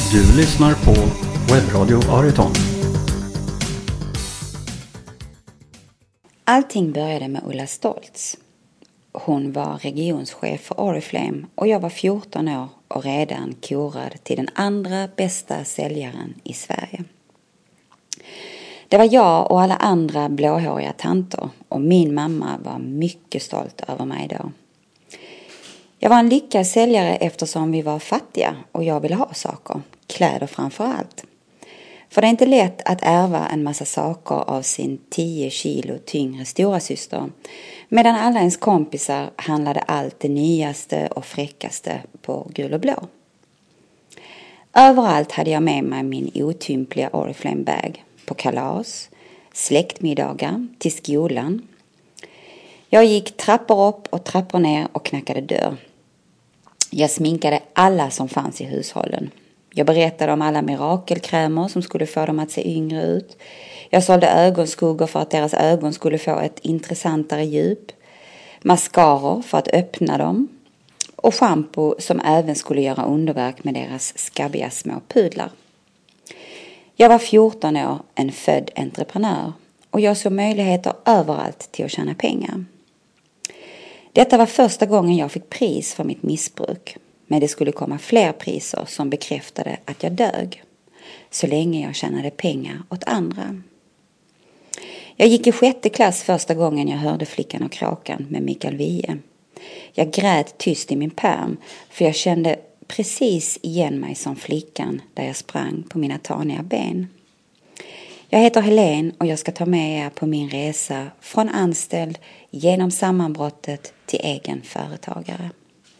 Du lyssnar på Webbradio Ariton. Allting började med Ulla Stoltz. Hon var regionschef för Oriflame och jag var 14 år och redan korad till den andra bästa säljaren i Sverige. Det var jag och alla andra blåhåriga tanter och min mamma var mycket stolt över mig då. Jag var en lyckad säljare eftersom vi var fattiga och jag ville ha saker, kläder framför allt. För det är inte lätt att ärva en massa saker av sin 10 kilo tyngre stora syster, medan alla ens kompisar handlade allt det nyaste och fräckaste på gul och blå. Överallt hade jag med mig min otympliga Oriflame bag, på kalas, släktmiddagar, till skolan. Jag gick trappor upp och trappor ner och knackade dörr. Jag sminkade alla som fanns i hushållen. Jag berättade om alla mirakelkrämer som skulle få dem att se yngre ut. Jag sålde ögonskuggor för att deras ögon skulle få ett intressantare djup. Mascaror för att öppna dem. Och shampoo som även skulle göra underverk med deras skabbiga små pudlar. Jag var 14 år, en född entreprenör. Och jag såg möjligheter överallt till att tjäna pengar. Detta var första gången jag fick pris för mitt missbruk. Men det skulle komma fler priser som bekräftade att jag dög. Så länge jag tjänade pengar åt andra. Jag gick i 6:e klass första gången jag hörde Flickan och kråkan med Mikael Wiehe. Jag grät tyst i min pärm för jag kände precis igen mig som flickan där jag sprang på mina taniga ben. Jag heter Helene och jag ska ta med er på min resa från anställd genom sammanbrottet till egen företagare.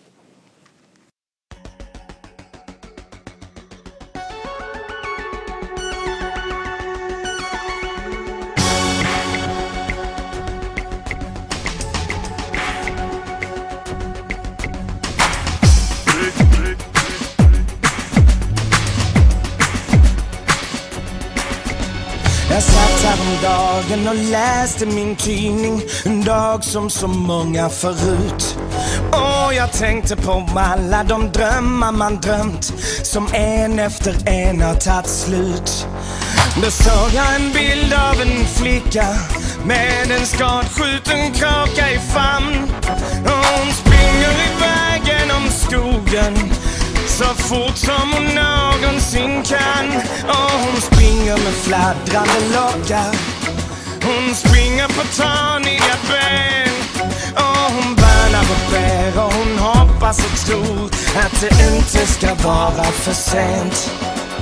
Jag satt här om dagen och läste min tidning. En dag som så många förut. Och jag tänkte på alla de drömmar man drömt, som en efter en har tagit slut. Då såg jag en bild av en flicka med en skadskjuten kråka i famn. Och hon springer iväg genom skogen så fort som hon någonsin kan. Och hon springer med fladdrande lockar. Hon springer på taniga ben. Och hon bärnar och bär och hon hoppas och tror att det inte ska vara för sent.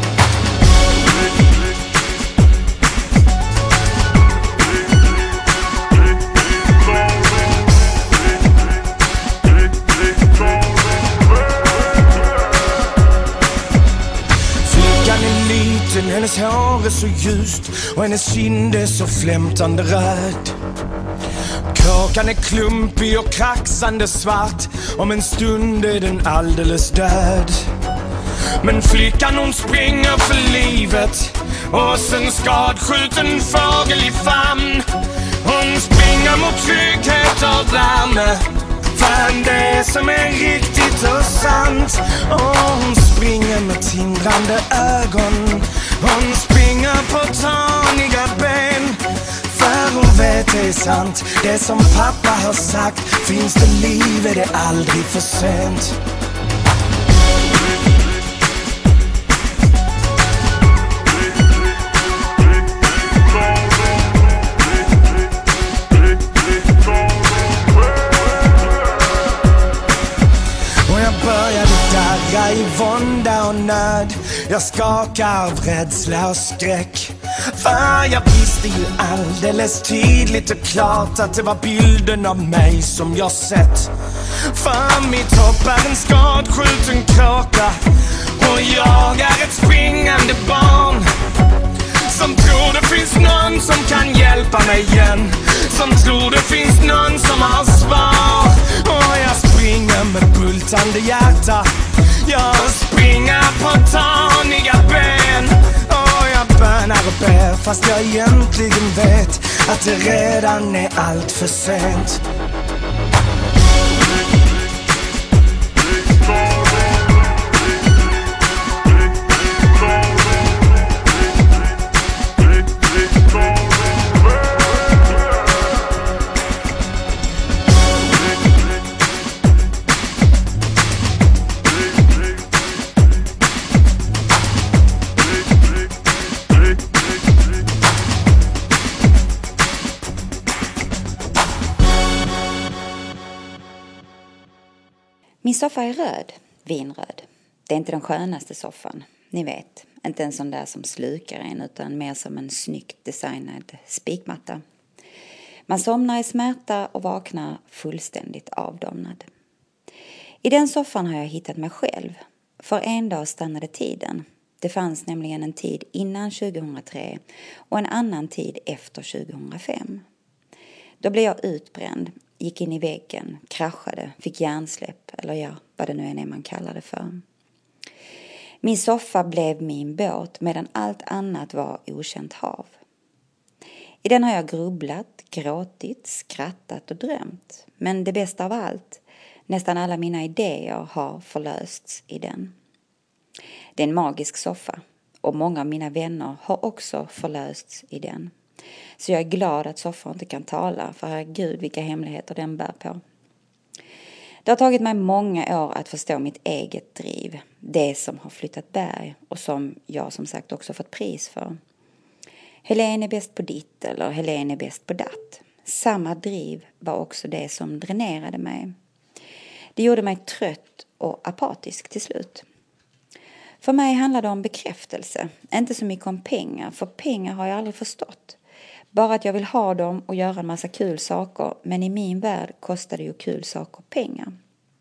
Hennes hår är så ljust och hennes kind är så flämtande röd. Kråkan är klumpig och kraxande svart. Om en stund är den alldeles död. Men flickan hon springer för livet och sen skadskjuten fågel i famn. Hon springer mot trygghet och värme. Fan det som är riktigt och sant. Och hon springer med tindrande ögon. Hon springer på taniga ben. För hon vet det är sant. Det som pappa har sagt. Finns det liv är det aldrig för sent. I vånda och nöd. Jag skakar av rädsla och skräck. För jag visste ju alldeles tydligt och klart att det var bilden av mig som jag sett. För mitt hopp är en skadskjuten kråka och jag är ett springande barn som tror det finns någon som kan hjälpa mig igen. Som tror det finns någon som har svar. Och jag springer med bultande hjärta. Jag springer på taniga ben. Och jag bönar och ber fast jag egentligen vet att det redan är allt för sent. Min soffa är röd, vinröd. Det är inte den skönaste soffan, ni vet. Inte en sån där som slukar en utan mer som en snyggt designad spikmatta. Man somnar i smärta och vaknar fullständigt avdomnad. I den soffan har jag hittat mig själv. För en dag stannade tiden. Det fanns nämligen en tid innan 2003 och en annan tid efter 2005. Då blev jag utbränd, gick in i väggen, kraschade, fick hjärnsläpp eller ja, vad det nu är man kallar det för. Min soffa blev min båt medan allt annat var okänt hav. I den har jag grubblat, gråtit, skrattat och drömt. Men det bästa av allt, nästan alla mina idéer har förlösts i den. Det är en magisk soffa och många av mina vänner har också förlösts i den. Så jag är glad att soffan inte kan tala, för herregud vilka hemligheter den bär på. Det har tagit mig många år att förstå mitt eget driv, det som har flyttat berg och som jag som sagt också fått pris för. Helene är bäst på ditt eller Helene är bäst på datt. Samma driv var också det som dränerade mig. Det gjorde mig trött och apatisk till slut. För mig handlar det om bekräftelse, inte så mycket om pengar, för pengar har jag aldrig förstått. Bara att jag vill ha dem och göra en massa kul saker, men i min värld kostar det ju kul saker pengar.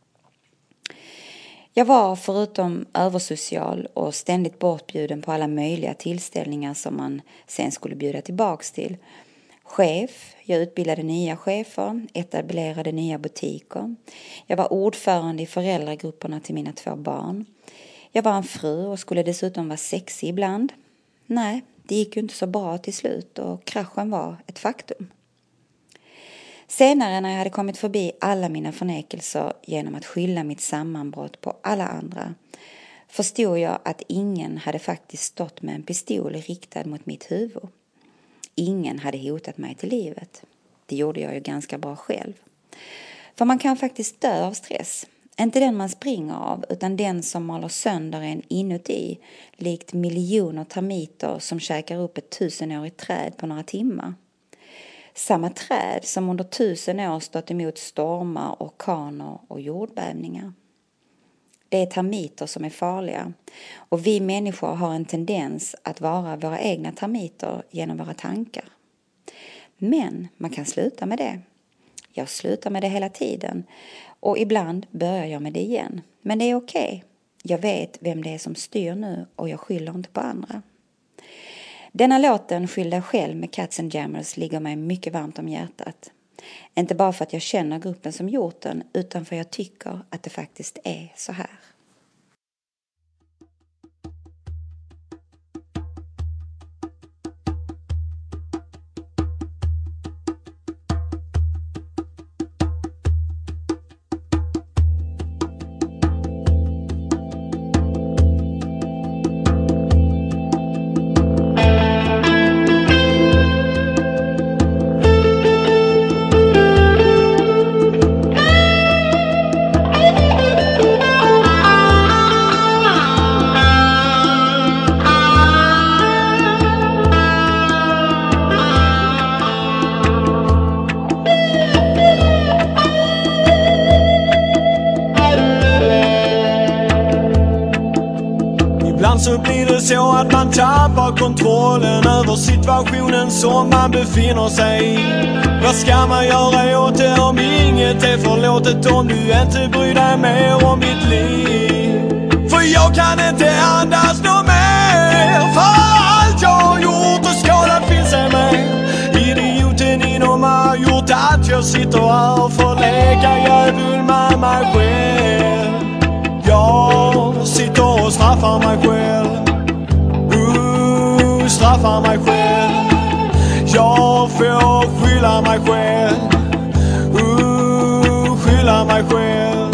Jag var förutom översocial och ständigt bortbjuden på alla möjliga tillställningar som man sen skulle bjuda tillbaks till. Chef, jag utbildade nya chefer, etablerade nya butiker. Jag var ordförande i föräldragrupperna till mina 2 barn. Jag var en fru och skulle dessutom vara sexig ibland. Nej, det gick ju inte så bra till slut och kraschen var ett faktum. Senare när jag hade kommit förbi alla mina förnekelser genom att skylla mitt sammanbrott på alla andra, förstod jag att ingen hade faktiskt stått med en pistol riktad mot mitt huvud. Ingen hade hotat mig till livet. Det gjorde jag ju ganska bra själv. För man kan faktiskt dö av stress. Inte den man springer av, utan den som maler sönder en inuti, likt miljoner termiter som käkar upp ett 1000-årigt träd på några timmar. Samma träd som under 1000 år stått emot stormar, orkaner och jordbävningar. Det är termiter som är farliga, och vi människor har en tendens att vara våra egna termiter genom våra tankar. Men man kan sluta med det. Jag slutar med det hela tiden. Och ibland börjar jag med det igen. Men det är okej. Jag vet vem det är som styr nu och jag skyller inte på andra. Denna låten Skyll dig själv med Cats and Jammers ligger mig mycket varmt om hjärtat. Inte bara för att jag känner gruppen som gjort den, utan för att jag tycker att det faktiskt är så här. Så blir det så att man tappar kontrollen över situationen som man befinner sig i. Vad ska man göra åt det om inget är förlåtet, om du inte bryr dig mer om mitt liv? För jag kan inte andas något mer, för allt jag har gjort och skadat finns i mig. Idioten inom mig har gjort att jag sitter här och får leka djävul med mig själv. Jag sitter och straffar mig själv. Straffar mig själv. Jag får skylla mig själv. Skylla mig själv.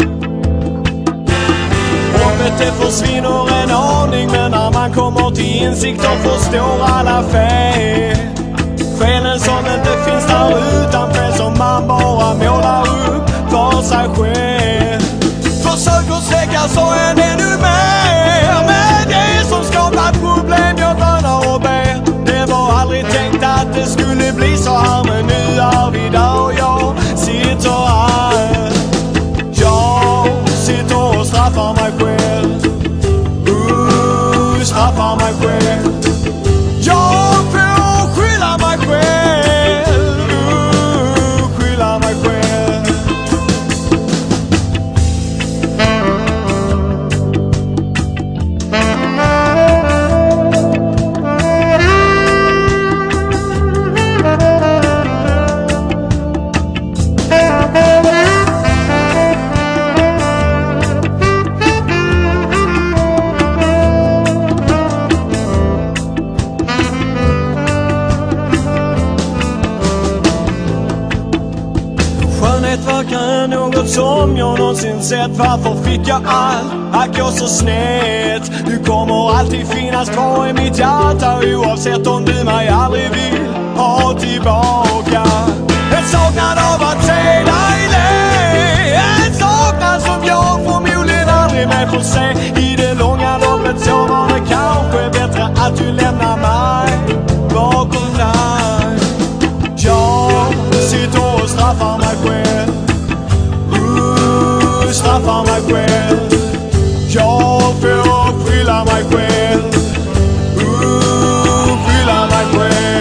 Hoppet det försvinner en aning, men när man kommer till insikt och förstår alla fel. Felen som inte finns där utan fel som man bara målar upp för sig själv. Försöker släcka sorgen ännu mer, men det som skapar problem jag bönar och ber. Det var aldrig tänkt att det skulle bli så här, men nu är vi där och jag sitter här. Jag sitter Livet verkar något som jag någonsin sett. Varför fick jag allt att gå så snett? Du kommer alltid finnas kvar i mitt hjärta, oavsett om du mig aldrig vill ha tillbaka. En saknad av att se dig le, en saknad som jag förmodligen aldrig mer får se. I det långa loppet så var det kanske bättre att du lämnar mig bakom dig. Jag sitter och straffar mig själv, straffar mig själv. Jag får skylla mig själv, skylla mig själv.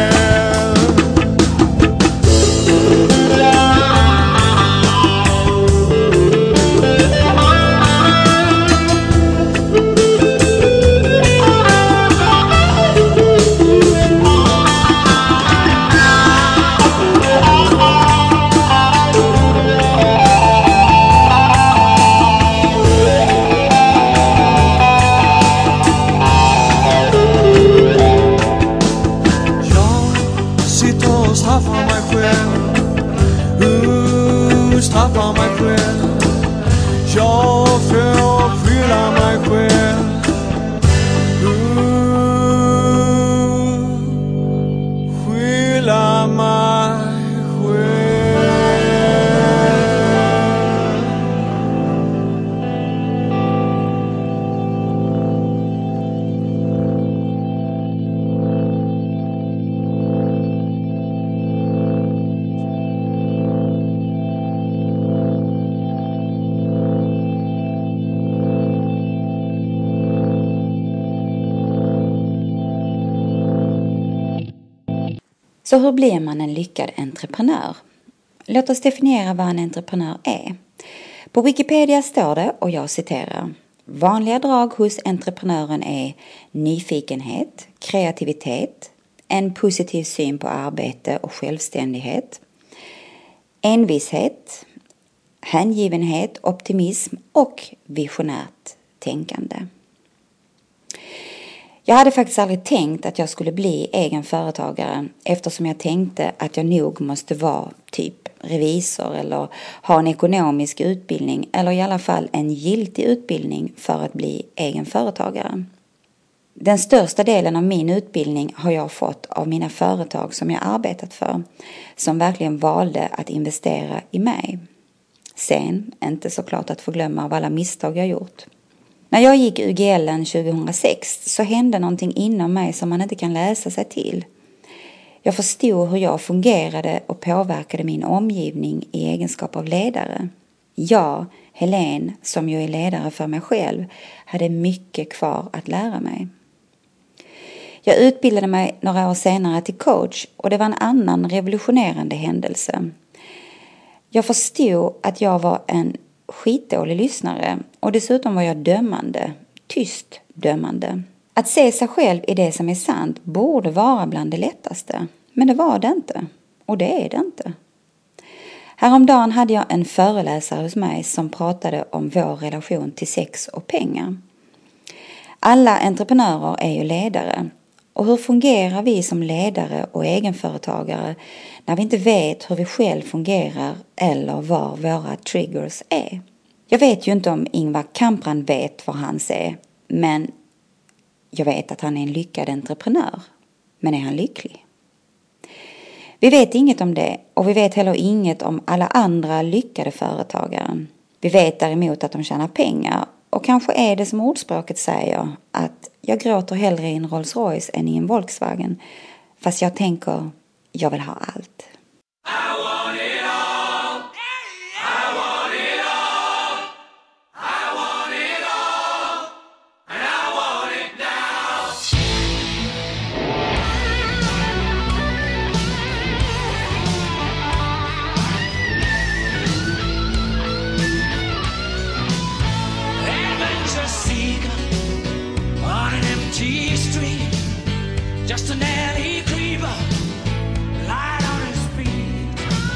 Straffar mig själv. Jag får skylla mig själv, skylla mig själv. Så hur blir man en lyckad entreprenör? Låt oss definiera vad en entreprenör är. På Wikipedia står det, och jag citerar: vanliga drag hos entreprenören är nyfikenhet, kreativitet, en positiv syn på arbete och självständighet, envishet, hängivenhet, optimism och visionärt tänkande. Jag hade faktiskt aldrig tänkt att jag skulle bli egen företagare, eftersom jag tänkte att jag nog måste vara typ revisor eller ha en ekonomisk utbildning eller i alla fall en giltig utbildning för att bli egen företagare. Den största delen av min utbildning har jag fått av mina företag som jag arbetat för, som verkligen valde att investera i mig. Sen, inte såklart att förglömma av alla misstag jag gjort. När jag gick UGL:en 2006 så hände någonting inom mig som man inte kan läsa sig till. Jag förstod hur jag fungerade och påverkade min omgivning i egenskap av ledare. Jag, Helene, som ju är ledare för mig själv, hade mycket kvar att lära mig. Jag utbildade mig några år senare till coach, och det var en annan revolutionerande händelse. Jag förstod att jag var en skitdålig lyssnare, och dessutom var jag dömande, tyst dömande. Att se sig själv i det som är sant borde vara bland det lättaste, men det var det inte, och det är det inte. Häromdagen hade jag en föreläsare hos mig som pratade om vår relation till sex och pengar. Alla entreprenörer är ju ledare, och hur fungerar vi som ledare och egenföretagare när vi inte vet hur vi själv fungerar eller var våra triggers är? Jag vet ju inte om Ingvar Kamprad vet vad han är, men jag vet att han är en lyckad entreprenör. Men är han lycklig? Vi vet inget om det, och vi vet heller inget om alla andra lyckade företagare. Vi vet däremot att de tjänar pengar, och kanske är det som ordspråket säger, att jag gråter hellre i en Rolls Royce än i en Volkswagen, fast jag tänker, jag vill ha allt. Just an alley creeper, light on his feet.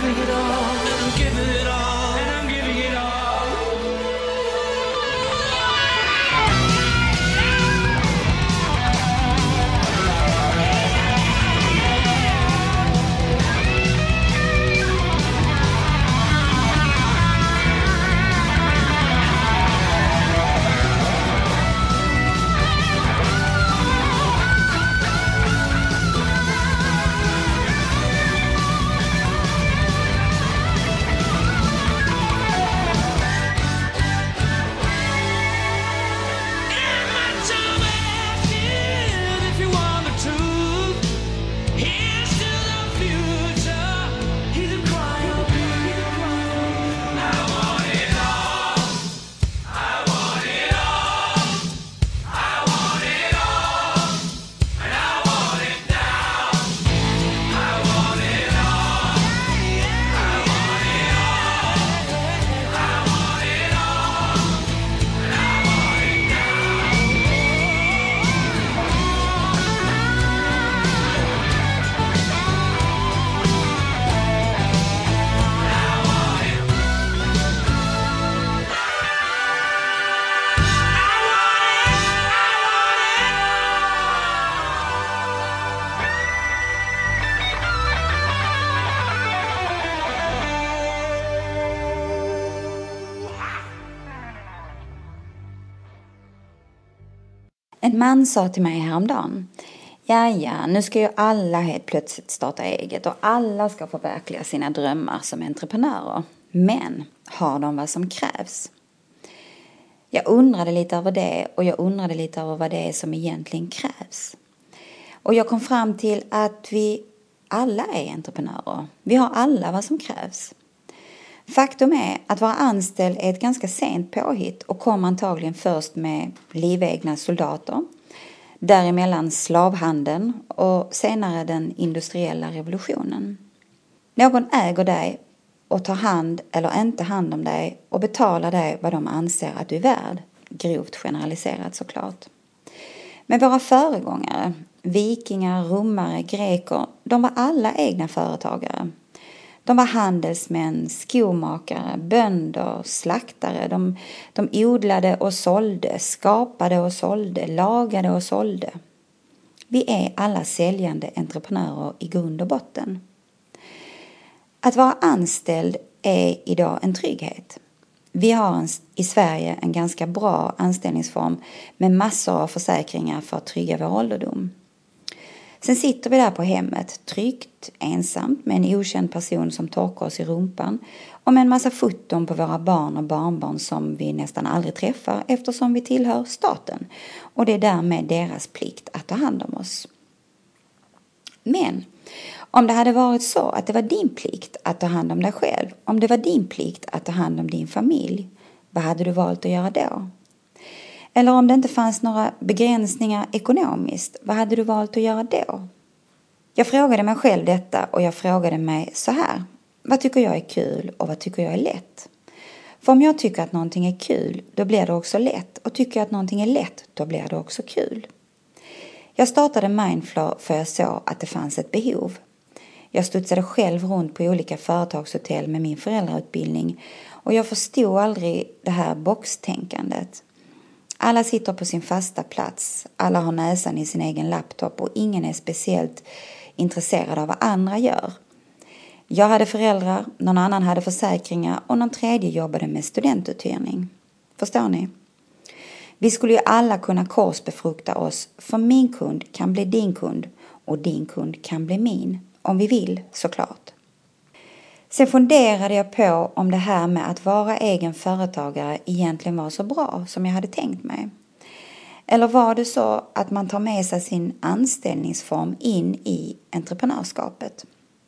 giving it all, and I'm giving it all, and I'm giving it all. En man sa till mig häromdagen: ja, nu ska ju alla helt plötsligt starta eget och alla ska förverkliga sina drömmar som entreprenörer. Men har de vad som krävs? Jag undrade lite över det och jag undrade lite över vad det är som egentligen krävs. Och jag kom fram till att vi alla är entreprenörer. Vi har alla vad som krävs. Faktum är att vara anställd är ett ganska sent påhitt och kom antagligen först med livegna soldater, däremellan slavhandeln och senare den industriella revolutionen. Någon äger dig och tar hand eller inte hand om dig och betalar dig vad de anser att du är värd, grovt generaliserat såklart. Men våra föregångare, vikingar, romare, greker, de var alla egna företagare. De var handelsmän, skomakare, bönder, slaktare. De odlade och sålde, skapade och sålde, lagade och sålde. Vi är alla säljande entreprenörer i grund och botten. Att vara anställd är idag en trygghet. Vi har i Sverige en ganska bra anställningsform med massor av försäkringar för att trygga vår ålderdom. Sen sitter vi där på hemmet, tryggt, ensamt med en okänd person som torkar oss i rumpan och med en massa foton på våra barn och barnbarn som vi nästan aldrig träffar eftersom vi tillhör staten och det är därmed deras plikt att ta hand om oss. Men om det hade varit så att det var din plikt att ta hand om dig själv, om det var din plikt att ta hand om din familj, vad hade du valt att göra då? Eller om det inte fanns några begränsningar ekonomiskt, vad hade du valt att göra då? Jag frågade mig själv detta och jag frågade mig så här: vad tycker jag är kul och vad tycker jag är lätt? För om jag tycker att någonting är kul, då blir det också lätt. Och tycker jag att någonting är lätt, då blir det också kul. Jag startade Mindflow för jag såg att det fanns ett behov. Jag studsade själv runt på olika företagshotell med min föräldrautbildning och jag förstod aldrig det här boxtänkandet. Alla sitter på sin fasta plats, alla har näsan i sin egen laptop och ingen är speciellt intresserad av vad andra gör. Jag hade föräldrar, någon annan hade försäkringar och någon tredje jobbade med studentuthyrning. Förstår ni? Vi skulle ju alla kunna korsbefrukta oss, för min kund kan bli din kund och din kund kan bli min, om vi vill såklart. Sen funderade jag på om det här med att vara egen företagare egentligen var så bra som jag hade tänkt mig. Eller var det så att man tar med sig sin anställningsform in i entreprenörskapet?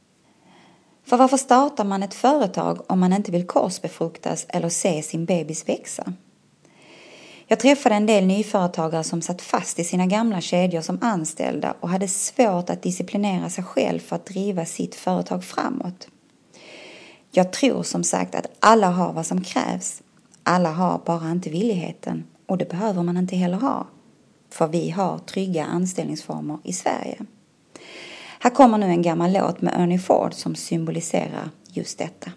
För varför startar man ett företag om man inte vill korsbefruktas eller se sin bebis växa? Jag träffade en del nyföretagare som satt fast i sina gamla kedjor som anställda och hade svårt att disciplinera sig själv för att driva sitt företag framåt. Jag tror som sagt att alla har vad som krävs. Alla har bara inte villigheten och det behöver man inte heller ha. För vi har trygga anställningsformer i Sverige. Här kommer nu en gammal låt med Ernie Ford som symboliserar just detta.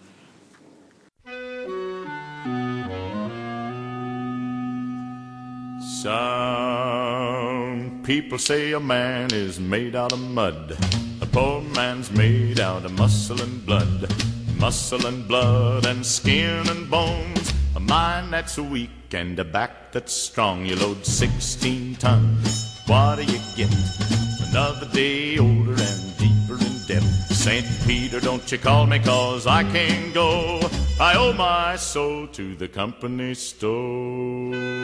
Some people say a man is made out of mud. A poor man's made out of muscle and blood. Muscle and blood and skin and bones. A mind that's weak and a back that's strong. You load 16 tons. What do you get? Another day older and deeper in debt. St. Peter, don't you call me, 'cause I can't go. I owe my soul to the company store.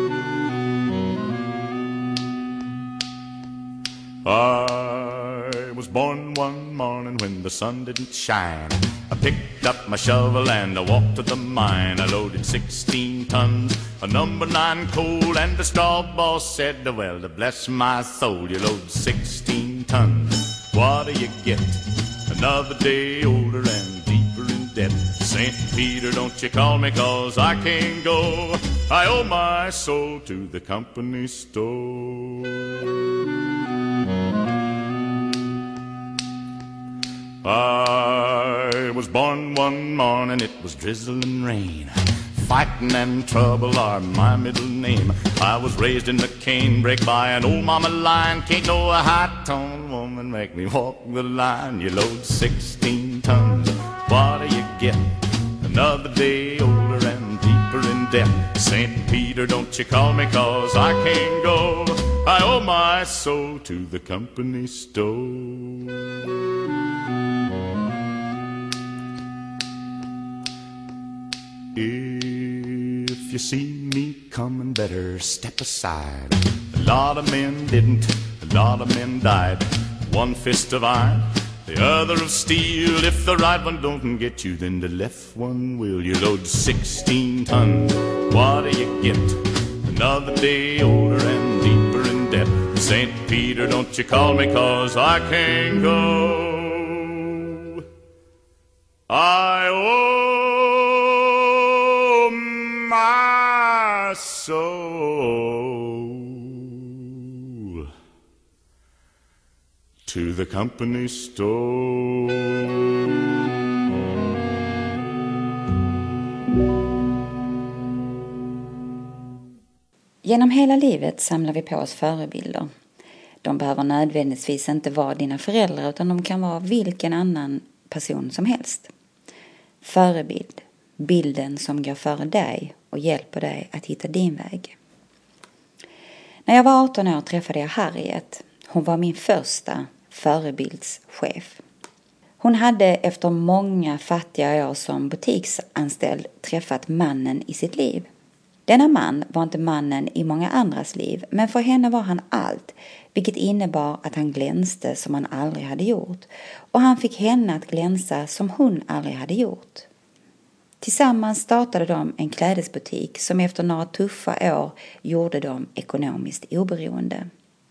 I was born one morning when the sun didn't shine. I picked up my shovel and I walked to the mine. I loaded 16 tons of number 9 coal, and the straw boss said, well, bless my soul, you load 16 tons. What do you get? Another day older and deeper in debt. St. Peter, don't you call me, 'cause I can't go. I owe my soul to the company store. I was born one morning, it was drizzling rain. Fighting and trouble are my middle name. I was raised in the canebrake by an old mama lion. Can't no high-toned woman make me walk the line. You load 16 tons, what do you get? Another day older and deeper in debt. St. Peter, don't you call me, 'cause I can't go. I owe my soul to the company store. If you see me coming, better step aside. A lot of men didn't, a lot of men died. One fist of iron, the other of steel. If the right one don't get you, then the left one will. You load 16 tons, what do you get? Another day older and deeper in debt. St. Peter, don't you call me, 'cause I can't go. I owe my soul to the company store. Genom hela livet samlar vi på oss förebilder. De behöver nödvändigtvis inte vara dina föräldrar, utan de kan vara vilken annan person som helst. Förebild, bilden som går före dig och hjälper dig att hitta din väg. När jag var 18 år träffade jag Harriet. Hon var min första förebildschef. Hon hade efter många fattiga år som butiksanställd träffat mannen i sitt liv. Denna man var inte mannen i många andras liv, men för henne var han allt, vilket innebar att han glänste som han aldrig hade gjort, och han fick henne att glänsa som hon aldrig hade gjort. Tillsammans startade de en klädesbutik som efter några tuffa år gjorde dem ekonomiskt oberoende.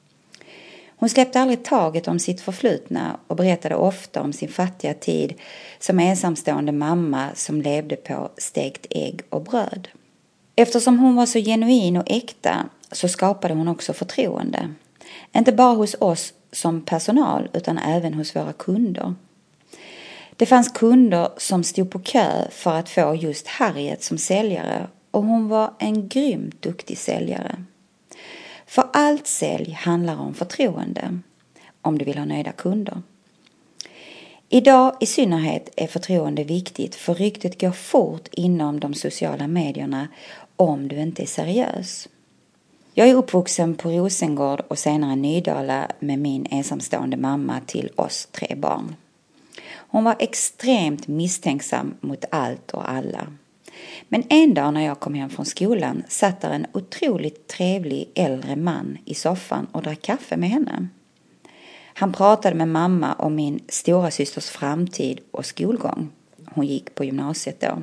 Hon släppte aldrig taget om sitt förflutna och berättade ofta om sin fattiga tid som ensamstående mamma som levde på stekt ägg och bröd. Eftersom hon var så genuin och äkta så skapade hon också förtroende. Inte bara hos oss som personal utan även hos våra kunder. Det fanns kunder som stod på kö för att få just Harriet som säljare, och hon var en grymt duktig säljare. För allt sälj handlar om förtroende, om du vill ha nöjda kunder. Idag i synnerhet är förtroende viktigt, för ryktet går fort inom de sociala medierna om du inte är seriös. Jag är uppvuxen på Rosengård och senare Nydala med min ensamstående mamma till oss 3 barn. Hon var extremt misstänksam mot allt och alla. Men en dag när jag kom hem från skolan satt där en otroligt trevlig äldre man i soffan och drack kaffe med henne. Han pratade med mamma om min stora systers framtid och skolgång. Hon gick på gymnasiet då.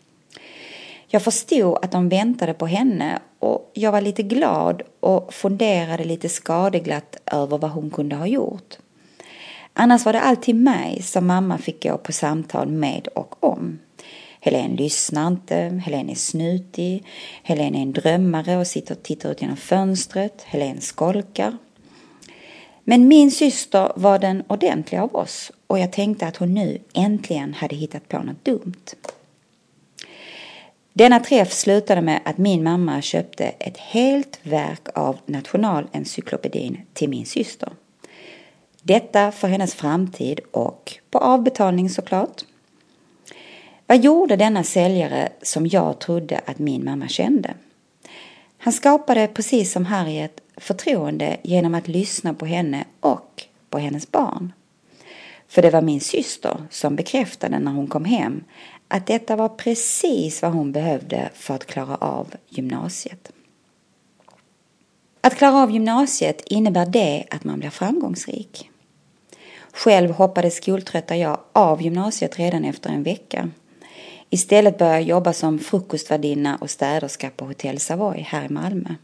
Jag förstod att de väntade på henne och jag var lite glad och funderade lite skadeglatt över vad hon kunde ha gjort. Annars var det alltid mig som mamma fick gå på samtal med och om. Helene lyssnar inte, Helene är snutig, Helene är en drömmare och sitter och tittar ut genom fönstret, Helene skolkar. Men min syster var den ordentliga av oss och jag tänkte att hon nu äntligen hade hittat på något dumt. Denna träff slutade med att min mamma köpte ett helt verk av Nationalencyklopedin till min syster. Detta för hennes framtid och på avbetalning såklart. Vad gjorde denna säljare som jag trodde att min mamma kände? Han skapade precis som Harriet förtroende genom att lyssna på henne och på hennes barn. För det var min syster som bekräftade när hon kom hem att detta var precis vad hon behövde för att klara av gymnasiet. Att klara av gymnasiet innebär det att man blir framgångsrik. Själv hoppade skoltrötta jag av gymnasiet redan efter en vecka. Istället började jag jobba som frukostvärdinna och städerska på Hotell Savoy här i Malmö.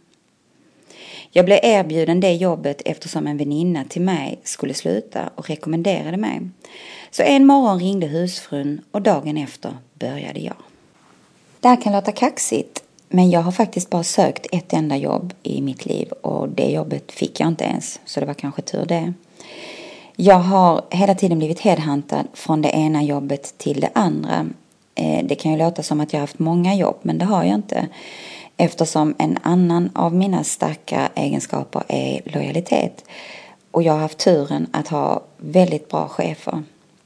Jag blev erbjuden det jobbet eftersom en väninna till mig skulle sluta och rekommenderade mig. Så en morgon ringde husfrun och dagen efter började jag. Det här kan låta kaxigt, men jag har faktiskt bara sökt ett enda jobb i mitt liv och det jobbet fick jag inte ens, så det var kanske tur det. Jag har hela tiden blivit headhuntad från det ena jobbet till det andra. Det kan ju låta som att jag har haft många jobb, men det har jag inte. Eftersom en annan av mina starka egenskaper är lojalitet. Och jag har haft turen att ha väldigt bra chefer.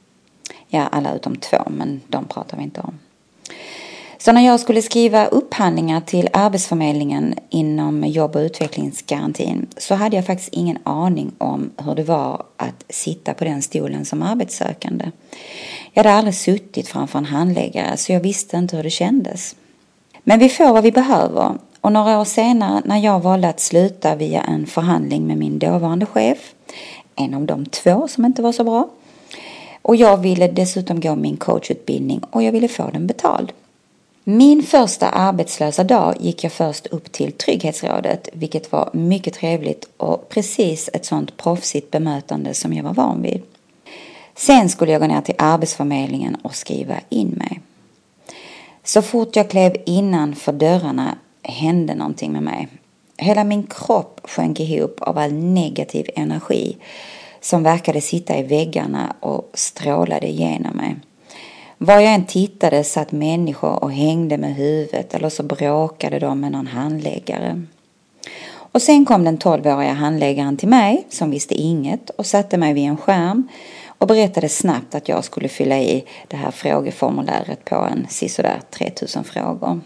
Ja, alla utom 2, men de pratar vi inte om. Så när jag skulle skriva upphandlingar till Arbetsförmedlingen inom jobb- och utvecklingsgarantin så hade jag faktiskt ingen aning om hur det var att sitta på den stolen som arbetssökande. Jag hade aldrig suttit framför en handläggare så jag visste inte hur det kändes. Men vi får vad vi behöver och några år senare när jag valde att sluta via en förhandling med min dåvarande chef, en av de 2 som inte var så bra, och jag ville dessutom gå min coachutbildning och jag ville få den betald. Min första arbetslösa dag gick jag först upp till Trygghetsrådet, vilket var mycket trevligt och precis ett sånt proffsigt bemötande som jag var van vid. Sen skulle jag gå ner till Arbetsförmedlingen och skriva in mig. Så fort jag klev innanför dörrarna hände någonting med mig. Hela min kropp sjönk ihop av all negativ energi som verkade sitta i väggarna och strålade igenom mig. Var jag än tittade satt människor och hängde med huvudet eller så bråkade de med någon handläggare. Och sen kom den 12-åriga handläggaren till mig som visste inget och satte mig vid en skärm och berättade snabbt att jag skulle fylla i det här frågeformuläret på en sisådär 3000 frågor.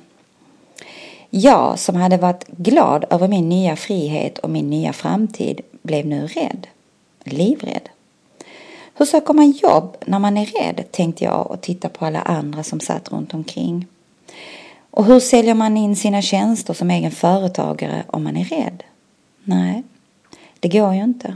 Jag som hade varit glad över min nya frihet och min nya framtid blev nu rädd, livrädd. Hur söker man jobb när man är rädd, tänkte jag och tittade på alla andra som satt runt omkring. Och hur säljer man in sina tjänster som egen företagare om man är rädd? Nej, det går ju inte.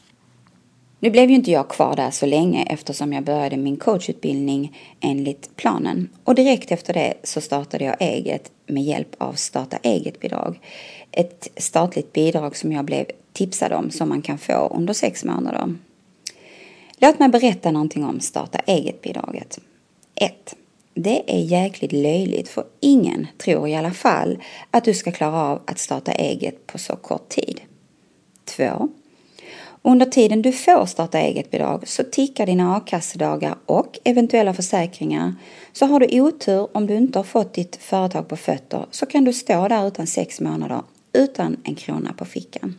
Nu blev ju inte jag kvar där så länge eftersom jag började min coachutbildning enligt planen. Och direkt efter det så startade jag eget med hjälp av starta eget-bidrag. Ett statligt bidrag som jag blev tipsad om som man kan få under 6 månader. Låt mig berätta någonting om starta eget-bidraget. 1. Det är jäkligt löjligt för ingen tror i alla fall att du ska klara av att starta eget på så kort tid. 2. Under tiden du får starta eget-bidrag så tickar dina a-kassedagar och eventuella försäkringar. Så har du otur om du inte har fått ditt företag på fötter så kan du stå där utan 6 månader utan en krona på fickan.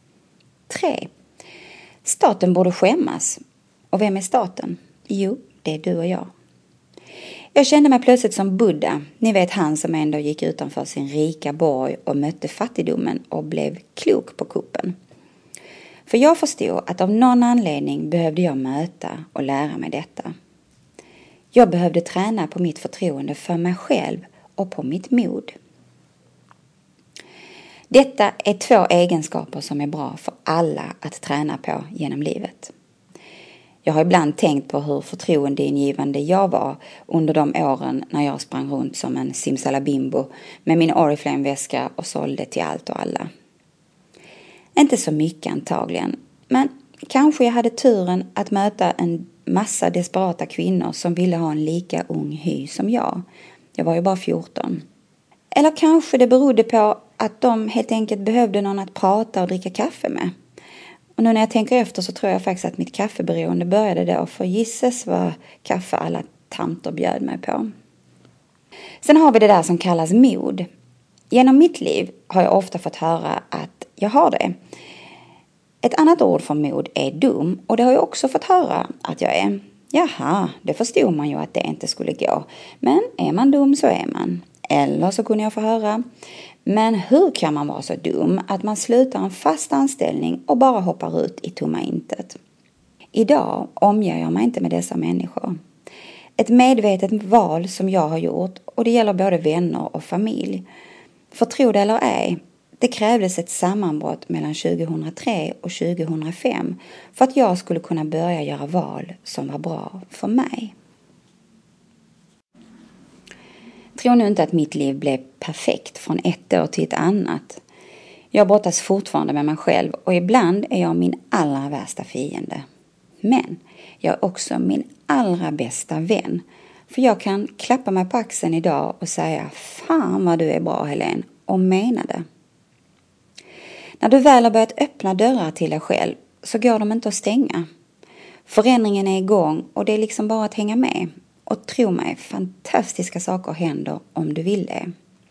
3. Staten borde skämmas. Och vem är staten? Jo, det är du och jag. Jag kände mig plötsligt som Buddha. Ni vet han som ändå gick utanför sin rika borg och mötte fattigdomen och blev klok på kuppen. För jag förstod att av någon anledning behövde jag möta och lära mig detta. Jag behövde träna på mitt förtroende för mig själv och på mitt mod. Detta är 2 egenskaper som är bra för alla att träna på genom livet. Jag har ibland tänkt på hur förtroendeingivande jag var under de åren när jag sprang runt som en simsalabimbo med min Oriflame-väska och sålde till allt och alla. Inte så mycket antagligen, men kanske jag hade turen att möta en massa desperata kvinnor som ville ha en lika ung hy som jag. Jag var ju bara 14. Eller kanske det berodde på att de helt enkelt behövde någon att prata och dricka kaffe med. Och nu när jag tänker efter så tror jag faktiskt att mitt kaffeberoende började då, för gisses vad kaffe alla tanter bjöd mig på. Sen har vi det där som kallas mod. Genom mitt liv har jag ofta fått höra att jag har det. Ett annat ord för mod är dum, och det har jag också fått höra att jag är. Jaha, det förstod man ju att det inte skulle gå. Men är man dum så är man. Eller så kunde jag få höra, men hur kan man vara så dum att man slutar en fast anställning och bara hoppar ut i tomma intet? Idag omger jag mig inte med dessa människor. Ett medvetet val som jag har gjort, och det gäller både vänner och familj. För tro det eller ej, det krävdes ett sammanbrott mellan 2003 och 2005 för att jag skulle kunna börja göra val som var bra för mig. Tro nu inte att mitt liv blev perfekt från ett år till ett annat. Jag brottas fortfarande med mig själv, och ibland är jag min allra värsta fiende. Men jag är också min allra bästa vän. För jag kan klappa mig på axeln idag och säga, fan vad du är bra Helene, och mena det. När du väl har börjat öppna dörrar till dig själv så går de inte att stänga. Förändringen är igång och det är liksom bara att hänga med. Och tro mig, fantastiska saker händer om du vill det.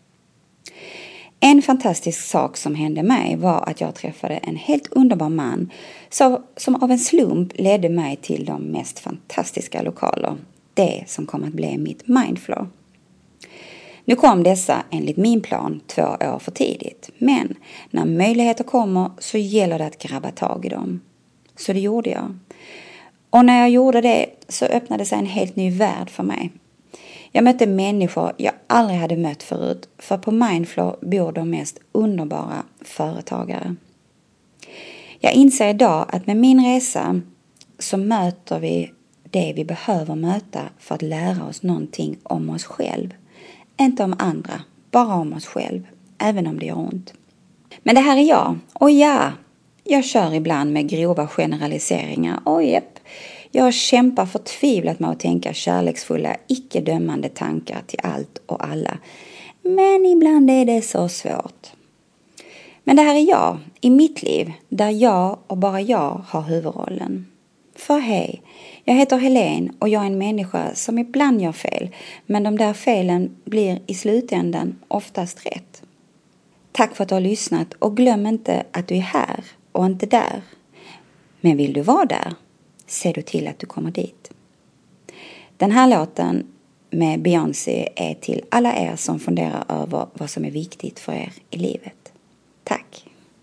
En fantastisk sak som hände mig var att jag träffade en helt underbar man som av en slump ledde mig till de mest fantastiska lokaler. Det som kom att bli mitt Mindflow. Nu kom dessa enligt min plan 2 år för tidigt. Men när möjligheter kommer så gäller det att grabba tag i dem. Så det gjorde jag. Och när jag gjorde det så öppnade sig en helt ny värld för mig. Jag mötte människor jag aldrig hade mött förut. För på Mindflow bor de mest underbara företagare. Jag inser idag att med min resa så möter vi det vi behöver möta för att lära oss någonting om oss själv. Inte om andra, bara om oss själv, även om det gör ont. Men det här är jag, och ja, jag kör ibland med grova generaliseringar, och japp, jag kämpar förtvivlat med att tänka kärleksfulla, icke-dömande tankar till allt och alla. Men ibland är det så svårt. Men det här är jag, i mitt liv, där jag och bara jag har huvudrollen. För hej, jag heter Helene och jag är en människa som ibland gör fel, men de där felen blir i slutändan oftast rätt. Tack för att du har lyssnat, och glöm inte att du är här och inte där. Men vill du vara där, ser du till att du kommer dit. Den här låten med Beyoncé är till alla er som funderar över vad som är viktigt för er i livet. Tack!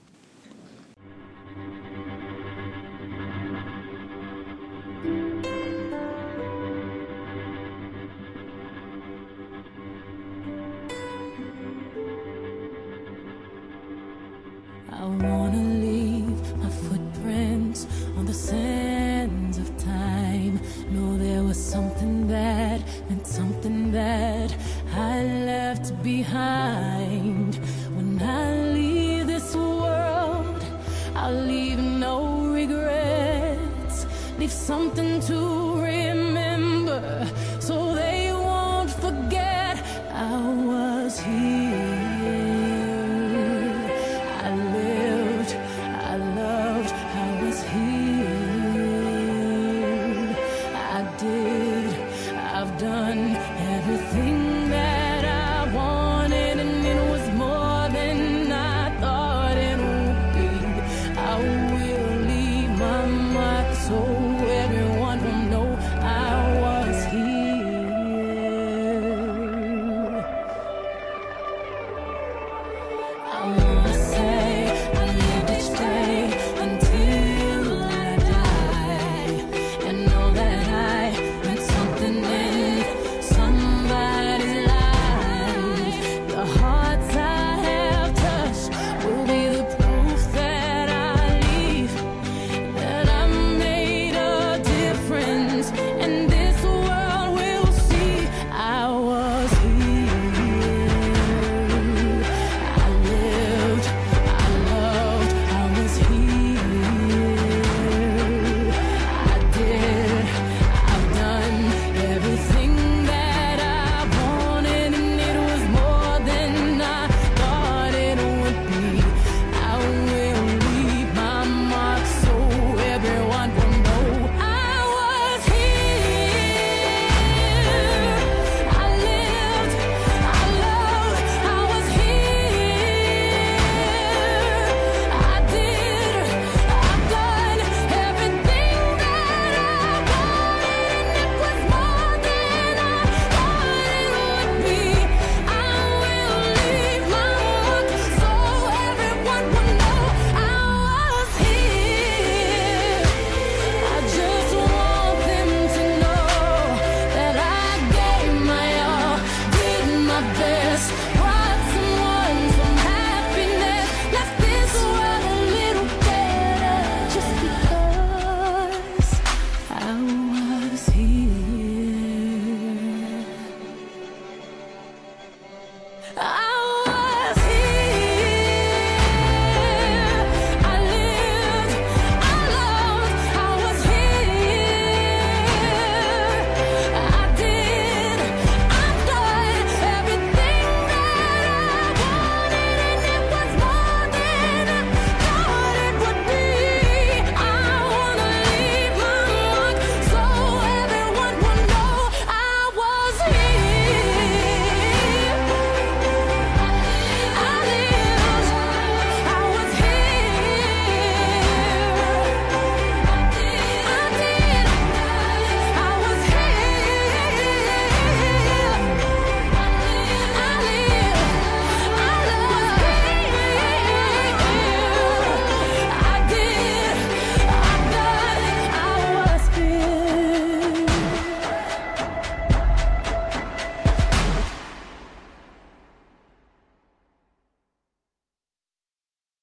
I wanna leave my footprints on the sands of time. Know there was something bad and something bad I left behind. When I leave this world, I'll leave no regrets. Leave something to